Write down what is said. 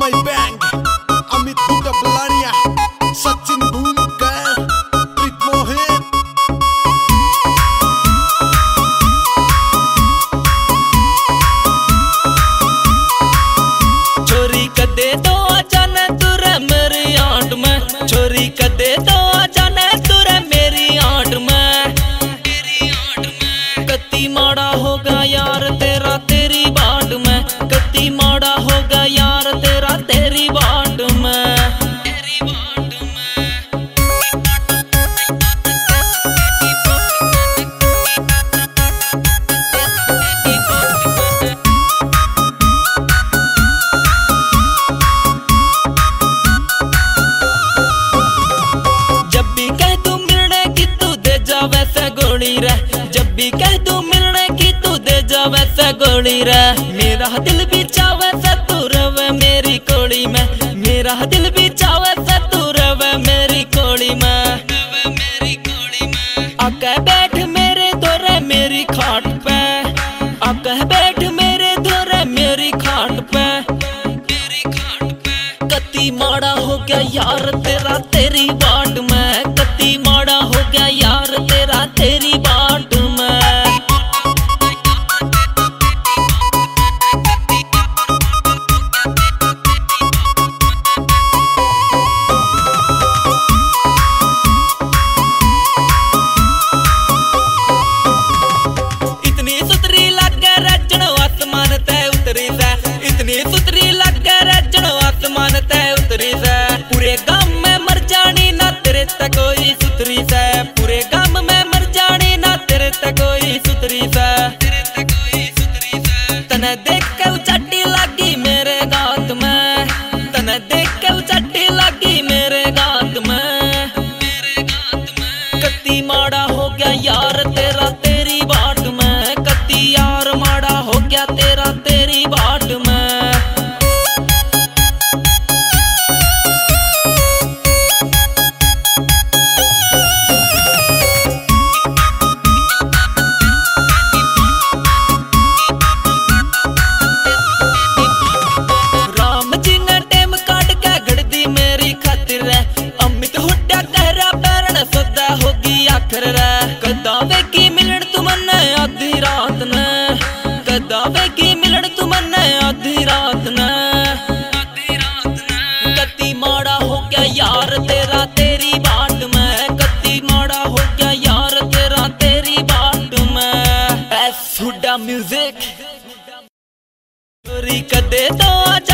my bang, Amit Huda Balania, Sachin Bhumkar, Prit Mohit. छोरी कदे तो जाने तुरे मेरी आंट में, छोरी कदे तो जाने तुरे मेरी आंट में, कत्ती माड़ा होगा यार तेरा तेरी बाट में, कत्ती माड़ा होगा यार तेरा तेरी बाट में। जब भी कह तू मिलने की तू दे जा वैसे गोली रे, जब भी कह तू मिलने की तू दे जा वैसे गोली रे, मेरा दिल भी चावे से तू रवे मेरी कोड़ी में, मेरा दिल भी चावे से तू रवे मेरी कोड़ी में, आके बैठ मेरे धोरे मेरी खाट पे, आके बैठ मेरे धोरे मेरी खाट पे, कत्ती माड़ा हो गया यार तेरा तेरी बाट में, कत्ती माड़ा हो गया यार तेरा तेरी बाट में। इतनी सुतरी लग गए रजन आसमान तय उतरी से, इतनी सुतरी लग गए रजन आसमान तय उतरी से, पूरे गांव में मर जानी ना तेरे तक कोई सुतरी से, पूरे गांव में मर जानी ना तेरे तक कोई सुतरी से, तने देख के उचट्टी लगी मेरे गात में, तने देख के उचट्टी लगी मेरे गात में, कत्ती माड़ा हो गया यार तेरा तेरी बाट में, कत्ती यार माड़ा हो गया तेरा तेरी बाट में। राम जी ने टेम काट के घड़ दी मेरी खातिर रे, अमित हुड्डा कहरा पैरण सदा होगी आखिर रे, कदावे की मिलन तुमने आधी रात ने, कदावे की मिलन तुमने आधी रात ने, कत्ती माड़ा हो गया यार तेरा तेरी बाट में, कत्ती माड़ा हो गया यार तेरा तेरी बाट में। एस हुड्डा म्यूजिक, छोरी कदे तो